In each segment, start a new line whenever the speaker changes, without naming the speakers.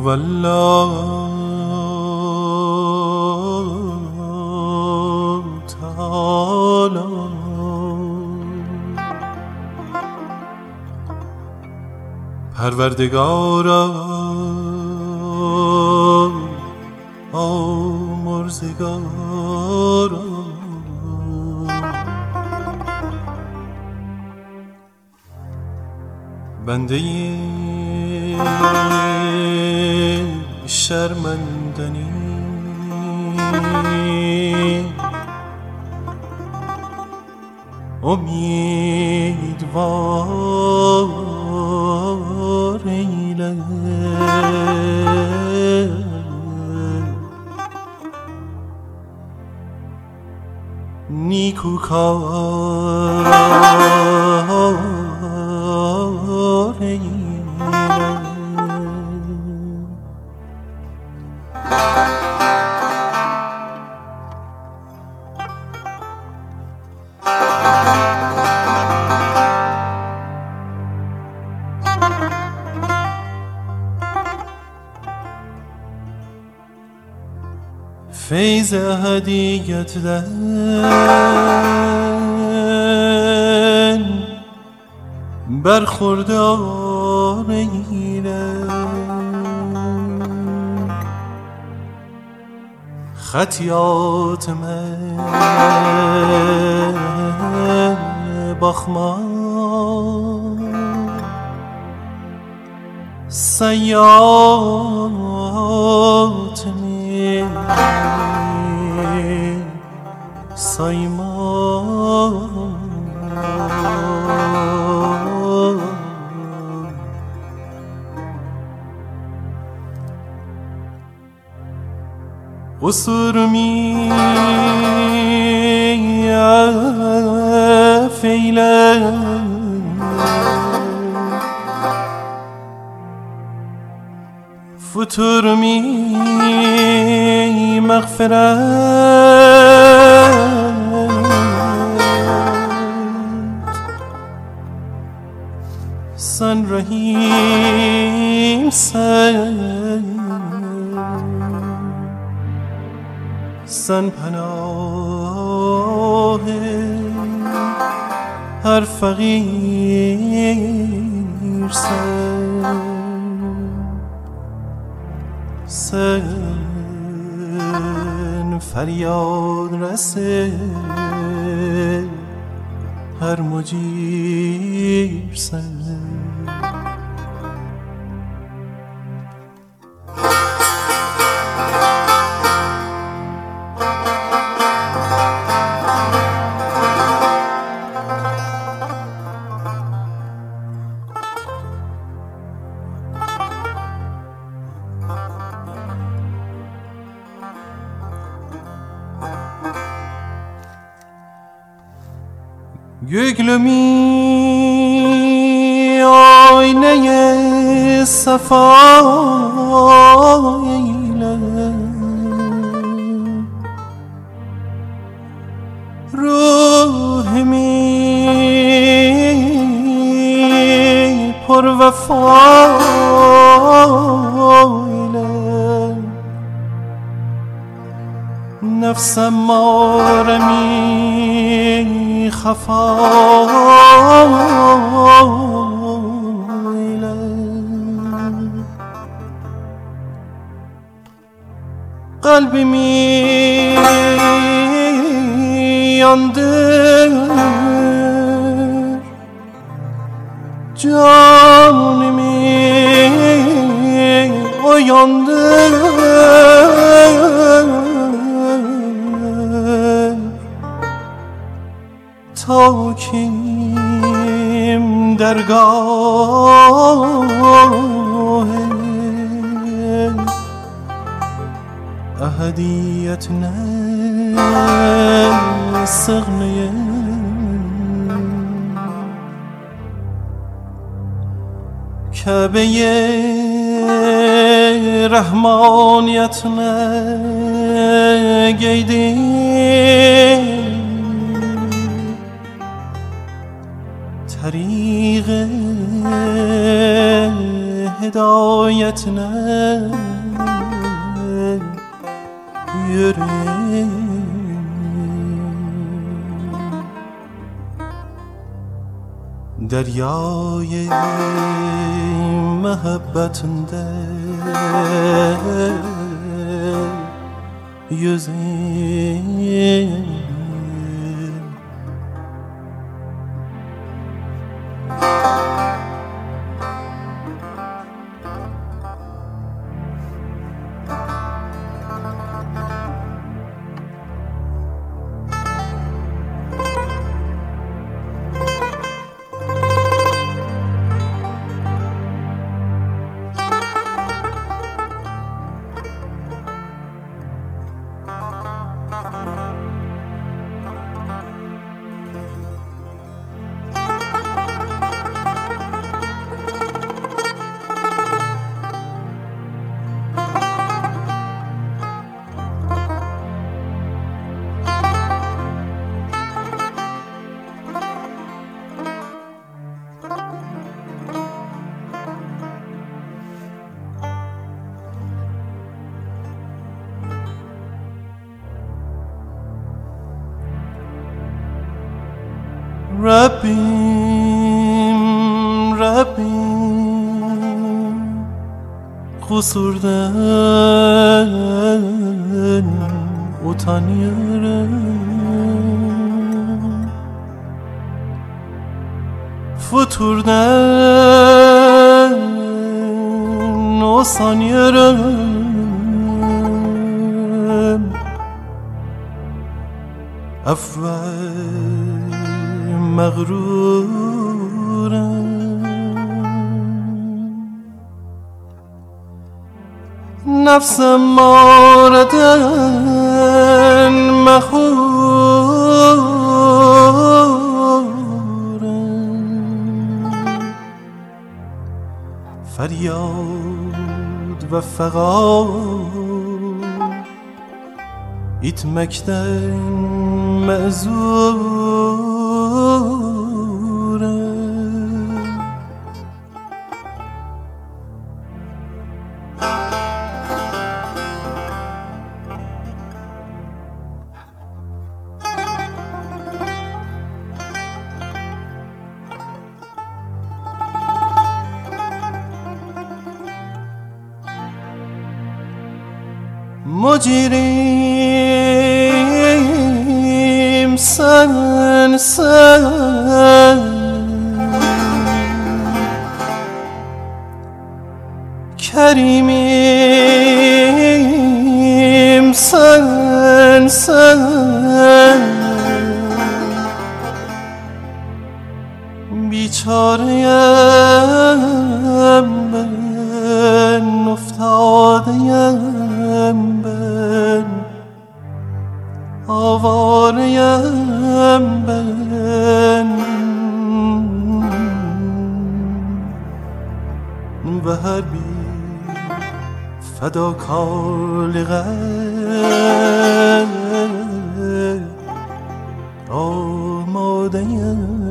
والله تعالی پروردگارا آمرزگارا بنده شرمندنی امیدوار ایله نیکوکار ایله فیض هدیت دن برخوردار ایله خطیات من باخمان سیات من سایمان قصور می فیله فتور می مغفرت سن رحیم سن پناه هر فقیر سن فریاد رسه هر مجیر سن Göklümi aynaya safa eyle ruhimi پر vefa eyle nefsem maremi خفا قلبی می yandır canımı o yandır تا kim درگاه اهدیتنا سغنیه کعبه رحمانیتنا گیدی طریق هدایتنا دریای محبتinde yüzeyim. Rabbim kusurdan utanıyorum, futurdan usanıyorum. مغرورم نفسم ماردن مخورم فریاد و فغان itmekten mezurem. Mucirim sen Kerimim sen Biçareyim ben, uftadeyim ben, avareyim ben ve her bir fedakarlığa amadeyim.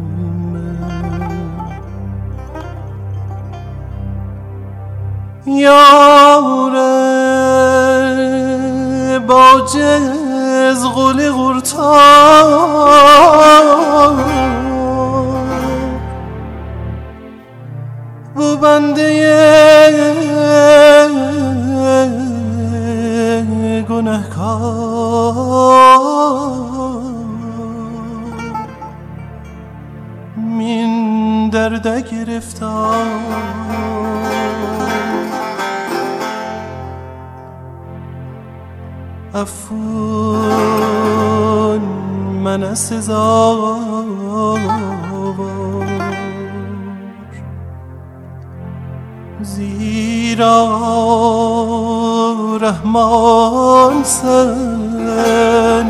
Yâre bacez guli gurtar bu bendeye günahkar min derde giriftar افون من سزاوار زیرا رحمان سن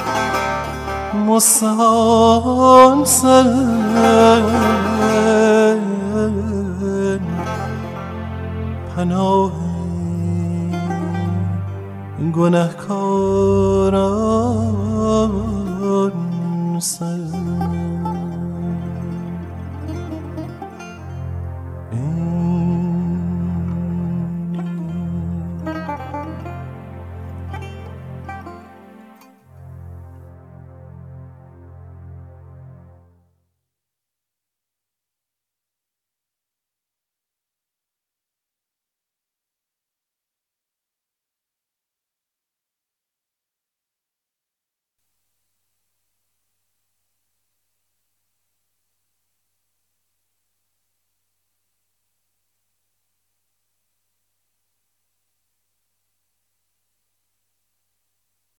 مستعان سن پناه گناهکاران